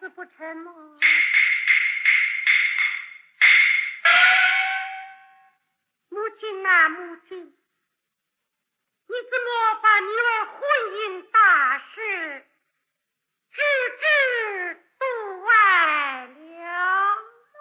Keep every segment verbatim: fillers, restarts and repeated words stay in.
死不成吗？母亲呐，母亲，你怎么把女儿婚姻大事置之度外了？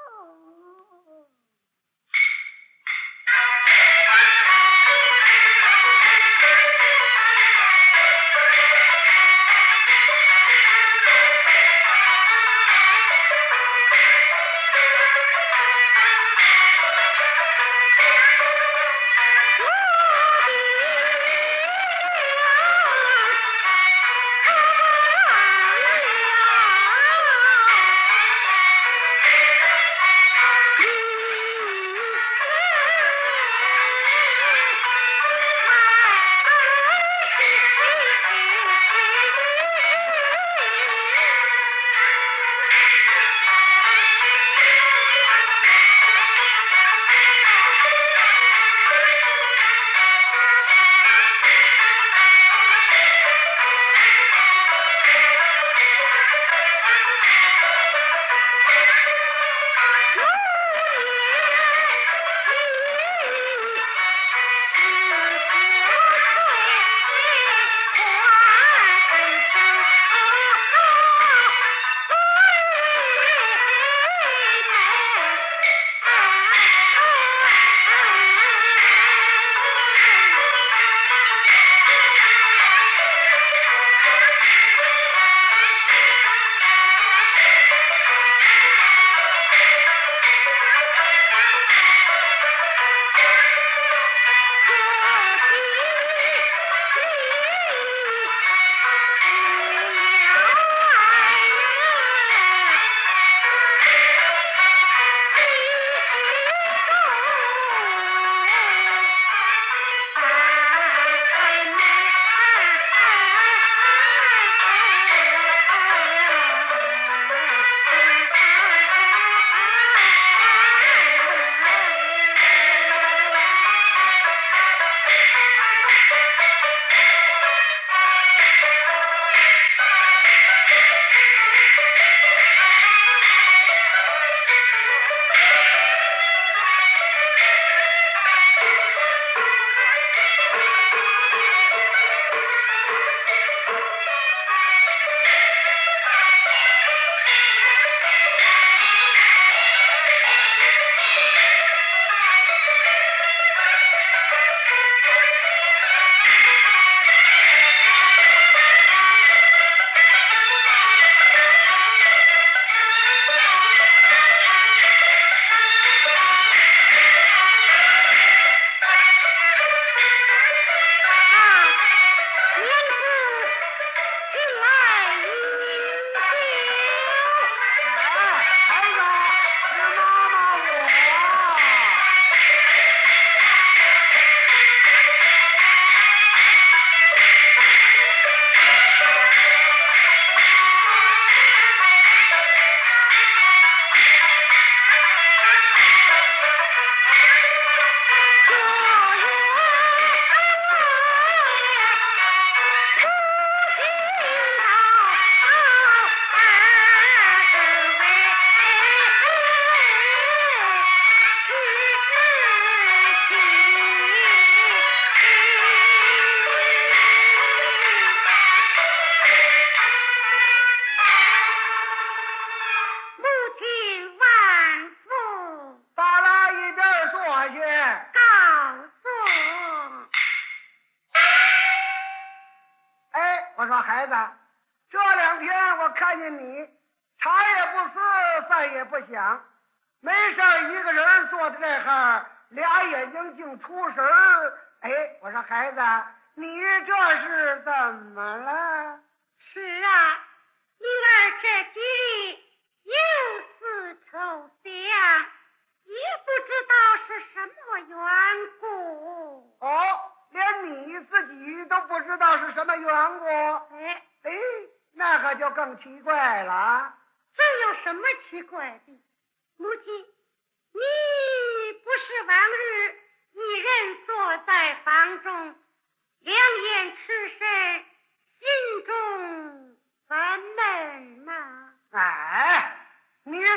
我说孩子，这两天我看见你茶也不思，饭也不想，没事一个人坐在这儿，俩眼睛净出神儿。哎，我说孩子，你这是怎么了？ 是啊，女儿这几日忧思愁想，也不知道是什么缘故。 哦，连你自己都不知道是什么缘故。 哎哎，那可就更奇怪了。 这有什么奇怪的？母亲，你不是往日一人坐在房中，两眼痴神，心中烦闷吗？ 哎，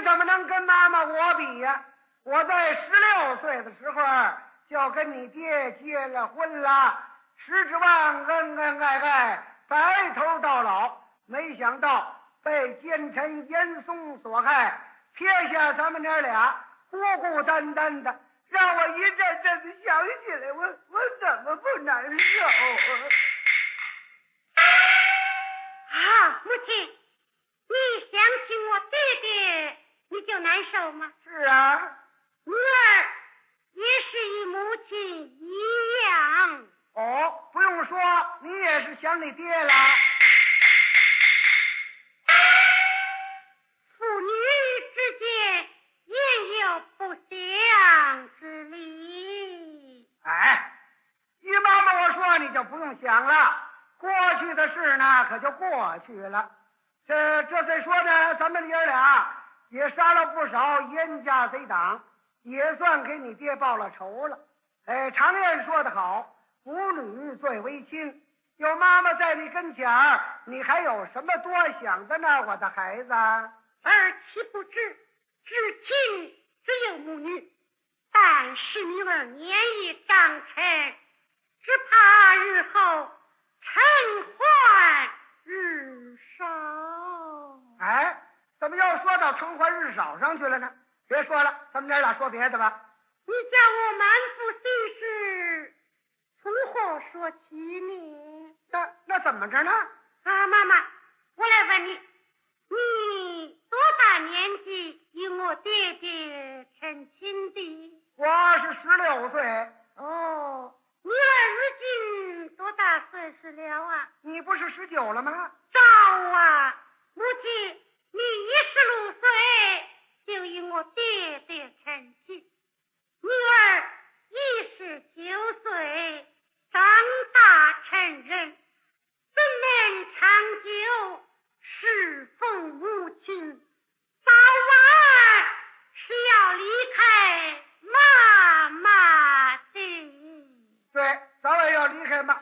怎么能跟妈妈我比呀？我在十六岁的时候就跟你爹结了婚了，十指望恩恩爱爱，白头到老。没想到被奸臣严嵩所害，撇下咱们娘俩孤孤单单的，让我一阵阵的想起来，我我怎么不难受啊？ 啊，母亲，你想起我爹爹，你就难受吗？ 是啊， 女儿也是与母亲一样。 哦，不用说，你也是想你爹了。 父女之间也有不祥之理。 哎，依妈妈我说，你就不用想了。过去的事呢，可就过去了。这这再说呢，咱们爷俩也杀了不少严家贼党，也算给你爹报了仇了。哎，常言说得好，母女最为亲。有妈妈在你跟前儿，你还有什么多想的呢，我的孩子？ 儿岂不知，至亲只有母女，但是女儿年已长成，只怕日后尘寰日少。 哎，怎么又说到尘寰日少上去了呢？别说了，咱们爷俩说别的吧。 你叫我满腹心事，从何说起呢？ 那那怎么着呢？ 啊，妈妈，我来问你，你多大年纪与我爹爹成亲的？ 我是十六岁。 哦，女儿如今多大岁数了啊？ 你不是十九了吗？ 早啊，母亲，你一十六岁就与我爹爹成亲，女儿一十九岁长大成人，怎能长久侍奉母亲？早晚是要离开妈妈的。 对，早晚要离开妈。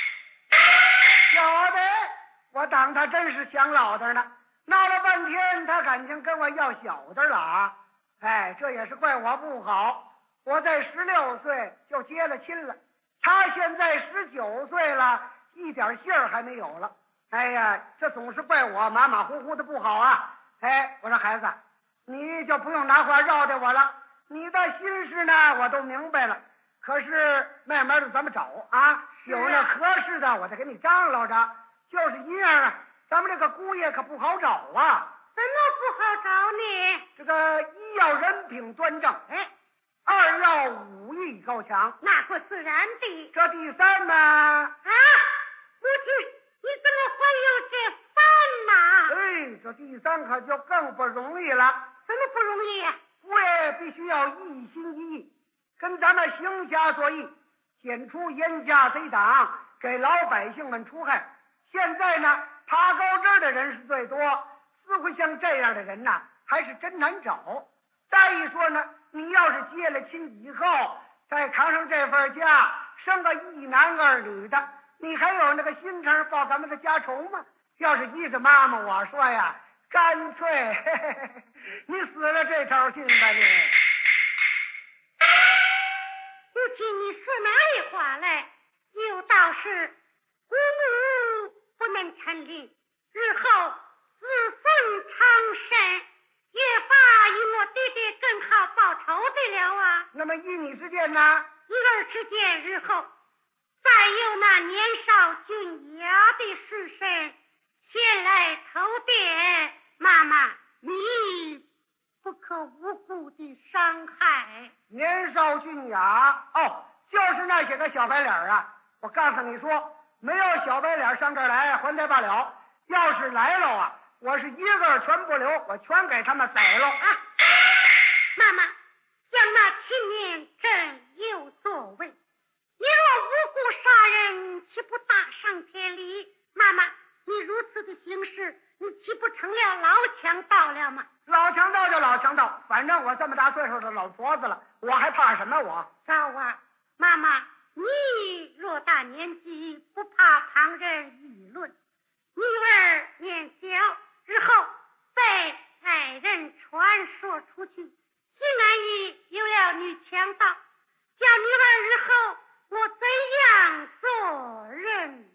小的，我当他真是想老的呢，闹了半天他感情跟我要小的了啊！哎，这也是怪我不好，我在十六岁就结了亲了，他现在十九岁了，一点信儿还没有了。哎呀，这总是怪我马马虎虎的不好啊！哎，我说孩子，你就不用拿话绕着我了，你的心事呢我都明白了。可是慢慢的咱们找啊，有那合适的我再给你张罗着。就是一样啊，咱们这个姑爷可不好找啊。 怎么不好找呢？ 这个一要人品端正， 哎， 二要武艺高强， 那不自然的。 这第三呢？ 啊，母亲，你怎么会有这三呢？ 哎，这第三可就更不容易了。 怎么不容易呀？ 姑爷必须要一心一意，跟咱们行侠作义，剪除严家贼党，给老百姓们除害。现在呢，爬高枝的人是最多，似乎像这样的人呐，还是真难找。再一说呢，你要是结了亲以后，再扛上这份家，生个一男二女的，你还有那个心肠报咱们的家仇吗？要是依着妈妈我说呀，干脆嘿嘿嘿你死了这条心吧你。 母亲，你说哪里话来？有道是孤母不能成立，日后子孙昌盛，越发与我爹爹更好报仇的了啊。 那么依你之见呢？ 一儿之见，日后再有那年少俊雅的书生前来投点，妈妈你不可无故的伤害。 年少俊雅哦，就是那些个小白脸啊！我告诉你说，没有小白脸上这儿来还得罢了，要是来了啊，我是一个全不留，我全给他们宰了啊！ 妈妈，像那青年真有作为，你若无故杀人，岂不大伤天理？妈妈，你如此的行事，你岂不成了老强盗了吗？ 老强盗就老强盗，反正我这么大岁数的老婆子了，我还怕什么我？ 赵啊，妈妈，你若大年纪，不怕旁人议论；女儿年小，日后被爱人传说。 我出去，西安邑有了女强盗，叫女儿日后我怎样做人？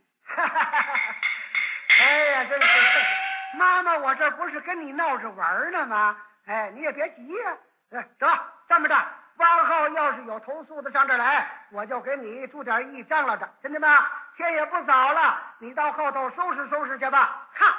哎呀，真是妈妈，我这不是跟你闹着玩呢吗？哎，你也别急呀、啊。走，这么着，往后要是有投诉的上这儿来，我就给你注点义张罗着，真的吗？天也不早了，你到后头收拾收拾去吧。 好。